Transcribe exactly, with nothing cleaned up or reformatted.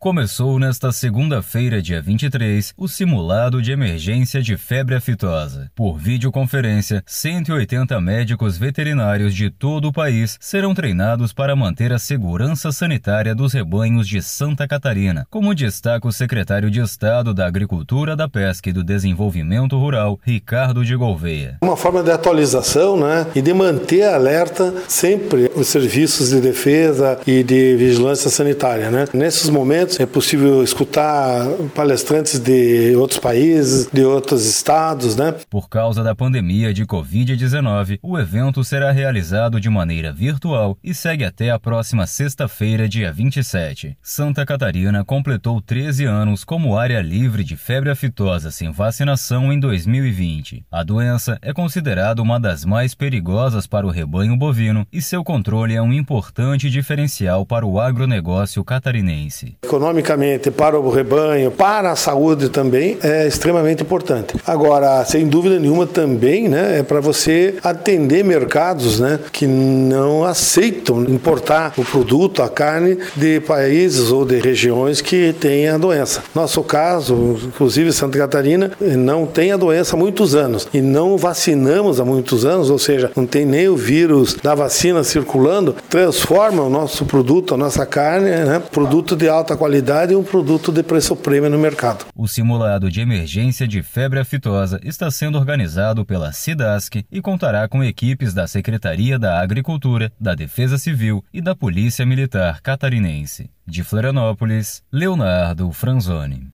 Começou nesta segunda-feira, dia vinte e três, o simulado de emergência de febre aftosa. Por videoconferência, cento e oitenta médicos veterinários de todo o país serão treinados para manter a segurança sanitária dos rebanhos de Santa Catarina, como destaca o secretário de Estado da Agricultura, da Pesca e do Desenvolvimento Rural, Ricardo de Gouveia. Uma forma de atualização, né, e de manter alerta sempre os serviços de defesa e de vigilância sanitária, né. Nesses momentos é possível escutar palestrantes de outros países, de outros estados, né? Por causa da pandemia de covid dezenove, o evento será realizado de maneira virtual e segue até a próxima sexta-feira, dia vinte e sete. Santa Catarina completou treze anos como área livre de febre aftosa sem vacinação em dois mil e vinte. A doença é considerada uma das mais perigosas para o rebanho bovino e seu controle é um importante diferencial para o agronegócio catarinense. Economicamente, para o rebanho, para a saúde também, é extremamente importante. Agora, sem dúvida nenhuma também, né, é para você atender mercados, né, que não aceitam importar o produto, a carne, de países ou de regiões que têm a doença. Nosso caso, inclusive Santa Catarina, não tem a doença há muitos anos e não vacinamos há muitos anos, ou seja, não tem nem o vírus da vacina circulando, transforma o nosso produto, a nossa carne, né, produto de alta qualidade e um produto de preço prêmio no mercado. O simulado de emergência de febre aftosa está sendo organizado pela SIDASC e contará com equipes da Secretaria da Agricultura, da Defesa Civil e da Polícia Militar Catarinense. De Florianópolis, Leonardo Franzoni.